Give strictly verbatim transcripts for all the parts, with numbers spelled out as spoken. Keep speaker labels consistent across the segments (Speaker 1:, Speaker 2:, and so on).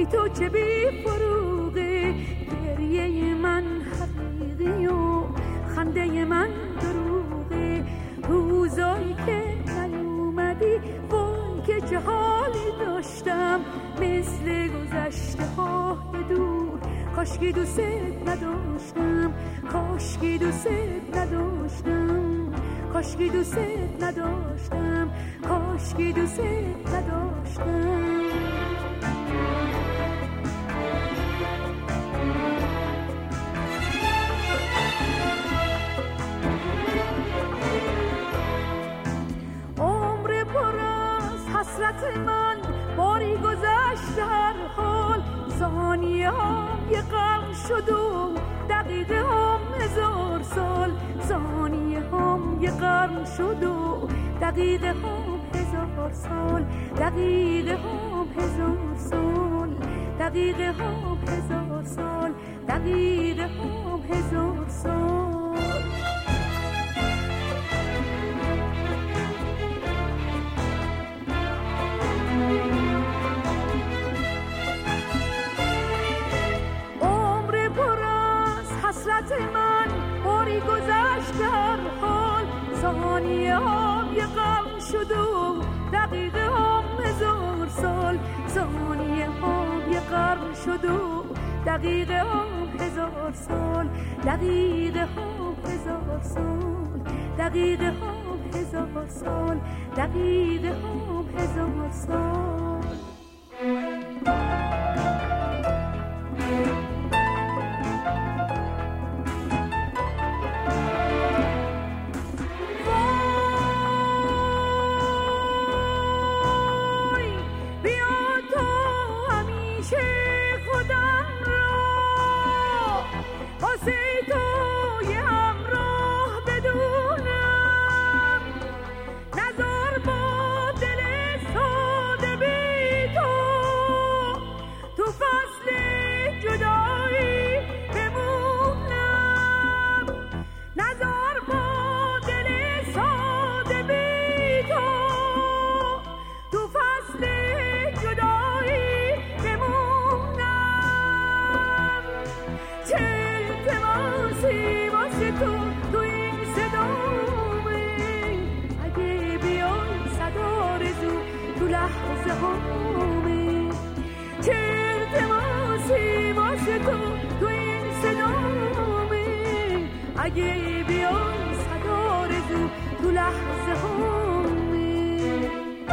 Speaker 1: تو چه بی فروغه، گریه من حقیقی و خنده من دروغه. روزایی که نیومدی وای که چه حالی داشتم، مثل گذشته های دور. کاشکی دوست نداشتم، کاشکی دوست نداشتم، کاشکی دوست نداشتم، کاشکی دوست نداشتم. عمر پر از حسرت من باری گذشت هر حال، ثانیه هم یه قرن شد و دقیقه هم هزار سال. ثانیه هم یه قرن شد و دقیقه هم هزار سال. دقیقه هم هزار سال. دقیقه هم هزار سال. دقیقه هم هزار سال. حسرت من باری گذشت هر حال، ثانیه هم یه قرن شد و دقیقه هم هزار سال. ثانیه هم یه قرن شد و دقیقه هم هزار سال. دقیقه هم هزار سال. دقیقه هم هزار سال. دقیقه هم هزار سال. اگه بیای صدا رزو تو لحظه همه.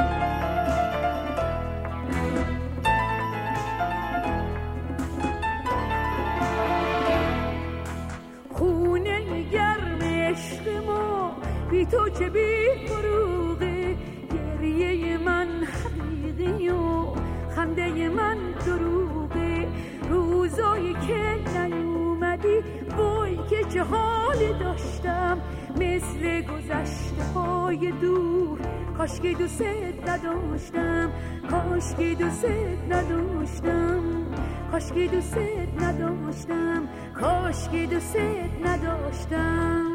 Speaker 1: خونه گرم عشق ما بی تو چه بی فروغه، گریه من حقیقی و خنده من دروغه. روزایی که نیومدی وای که چه حالی داشتم، مثل گذشته های دور. کاشکی دوست نداشتم، کاشکی دوست نداشتم، کاشکی دوست نداشتم، کاشکی دوست نداشتم.